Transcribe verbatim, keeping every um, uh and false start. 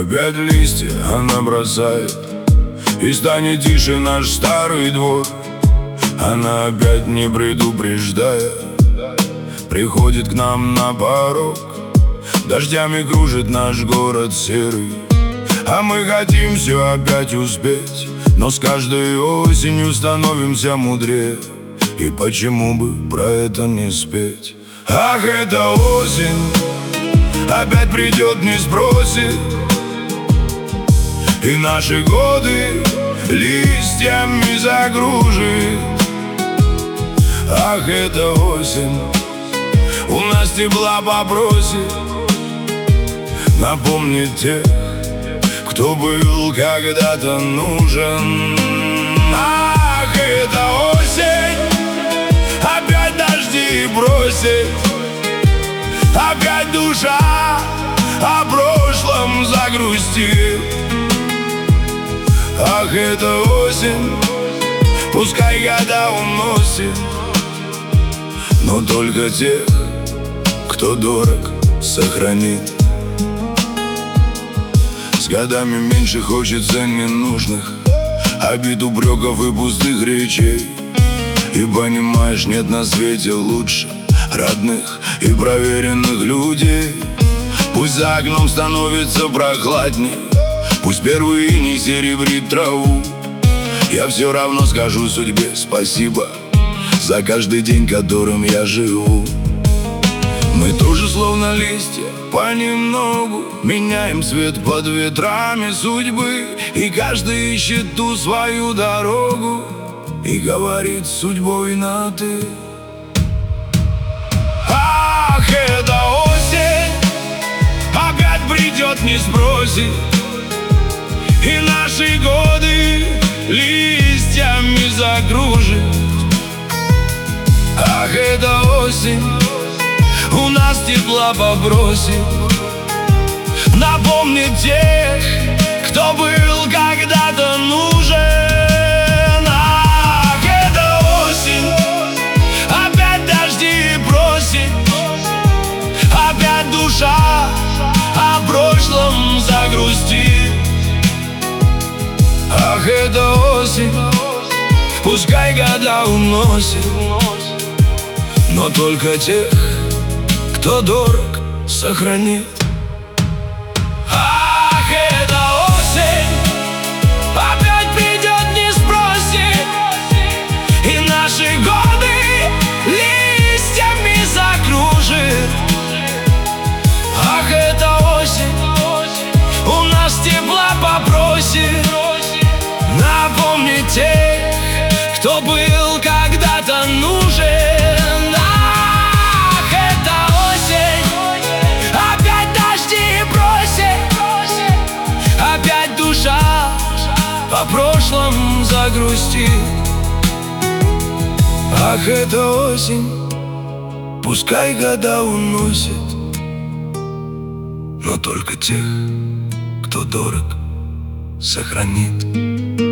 Опять листья она бросает, и станет тише наш старый двор. Она опять не предупреждая приходит к нам на порог. Дождями кружит наш город серый, а мы хотим все опять успеть. Но с каждой осенью становимся мудрее, и почему бы про это не спеть? Ах, эта осень опять придет, не спросит, и наши годы листьями загружит. Ах, эта осень у нас тепла попросит, напомнить тех, кто был когда-то нужен. Ах, эта осень опять дожди бросит, опять душа о прошлом загрустит. Ах, эта осень, пускай года уносит, но только тех, кто дорог, сохранит. С годами меньше хочется ненужных обид, упреков и пустых речей. И понимаешь, нет на свете лучше родных и проверенных людей. Пусть за окном становится прохладней, пусть первый иней серебрит траву, я все равно скажу судьбе спасибо за каждый день, которым я живу. Мы тоже словно листья понемногу меняем цвет под ветрами судьбы, и каждый ищет ту свою дорогу и говорит с судьбой на «ты». Ах, эта осень опять придет, не спросит, и наши годы листьями загружит. Ах, эта осень у нас тепла попросит, напомнит тех, кто был когда-то нужен. Ах, эта осень опять дожди бросит, опять душа о прошлом загрустит. Ах, эта осень, пускай года уносит, но только тех, кто дорог, сохранит. Ах, эта осень опять придет, не спросит, и наши годы листьями закружит. Ах, эта осень у нас тепла попросит, напомнить тех, кто был когда-то нужен. О прошлом загрустит. Ах, эта осень, пускай года уносит, но только тех, кто дорог, сохранит.